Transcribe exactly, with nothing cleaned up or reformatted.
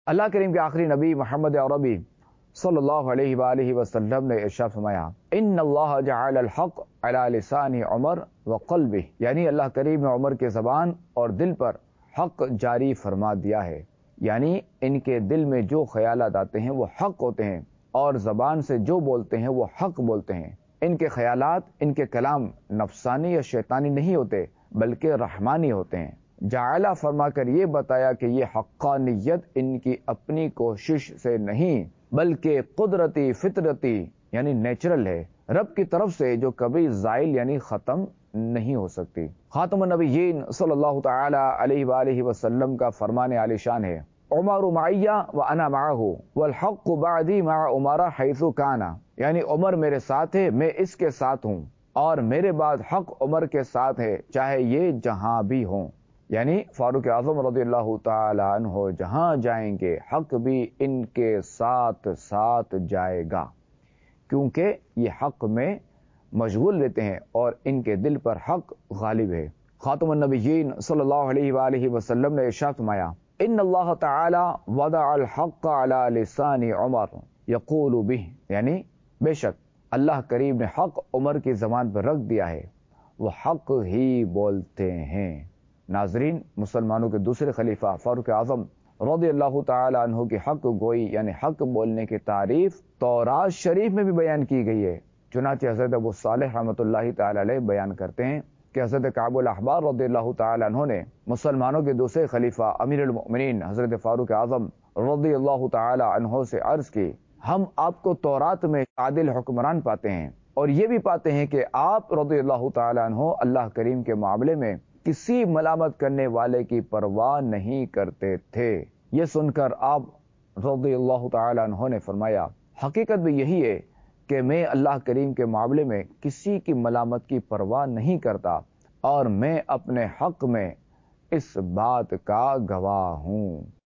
اللہ کریم کے آخری نبی محمد عربی صلی اللہ علیہ وآلہ وسلم نے ارشاد فرمایا، ان اللہ جعل الحق علی لسان عمر وقلبہ، یعنی اللہ کریم نے عمر کے زبان اور دل پر حق جاری فرما دیا ہے، یعنی ان کے دل میں جو خیالات آتے ہیں وہ حق ہوتے ہیں اور زبان سے جو بولتے ہیں وہ حق بولتے ہیں۔ ان کے خیالات، ان کے کلام نفسانی یا شیطانی نہیں ہوتے بلکہ رحمانی ہوتے ہیں۔ جعلہ فرما کر یہ بتایا کہ یہ حقانیت ان کی اپنی کوشش سے نہیں بلکہ قدرتی فطرتی یعنی نیچرل ہے، رب کی طرف سے، جو کبھی زائل یعنی ختم نہیں ہو سکتی۔ خاتم النبیین صلی اللہ تعالی علیہ وآلہ وسلم کا فرمان عالی شان ہے، عمر معیہ وانا معہ والحق بعدی مع عمر حیث کانا، یعنی عمر میرے ساتھ ہے، میں اس کے ساتھ ہوں، اور میرے بعد حق عمر کے ساتھ ہے چاہے یہ جہاں بھی ہوں، یعنی فاروق اعظم رضی اللہ تعالی عنہ جہاں جائیں گے حق بھی ان کے ساتھ ساتھ جائے گا، کیونکہ یہ حق میں مشغول رہتے ہیں اور ان کے دل پر حق غالب ہے۔ خاتم النبیین صلی اللہ علیہ وآلہ وسلم نے ارشاد فرمایا، ان اللہ تعالی وضع الحق علی لسان عمر یقول بہ، یعنی بے شک اللہ کریم نے حق عمر کی زبان پر رکھ دیا ہے، وہ حق ہی بولتے ہیں۔ ناظرین، مسلمانوں کے دوسرے خلیفہ فاروق اعظم رضی اللہ تعالی عنہ کی حق گوئی یعنی حق بولنے کی تعریف تورات شریف میں بھی بیان کی گئی ہے۔ چنانچہ حضرت ابو صالح رحمۃ اللہ تعالی علیہ بیان کرتے ہیں کہ حضرت کعب الاحبار رضی اللہ تعالی عنہ نے مسلمانوں کے دوسرے خلیفہ امیر المؤمنین حضرت فاروق اعظم رضی اللہ تعالی عنہ سے عرض کی، ہم آپ کو تورات میں عادل حکمران پاتے ہیں اور یہ بھی پاتے ہیں کہ آپ رضی اللہ تعالی عنہ اللہ کریم کے معاملے میں کسی ملامت کرنے والے کی پرواہ نہیں کرتے تھے۔ یہ سن کر آپ رضی اللہ تعالی عنہ نے فرمایا، حقیقت بھی یہی ہے کہ میں اللہ کریم کے معاملے میں کسی کی ملامت کی پرواہ نہیں کرتا اور میں اپنے حق میں اس بات کا گواہ ہوں۔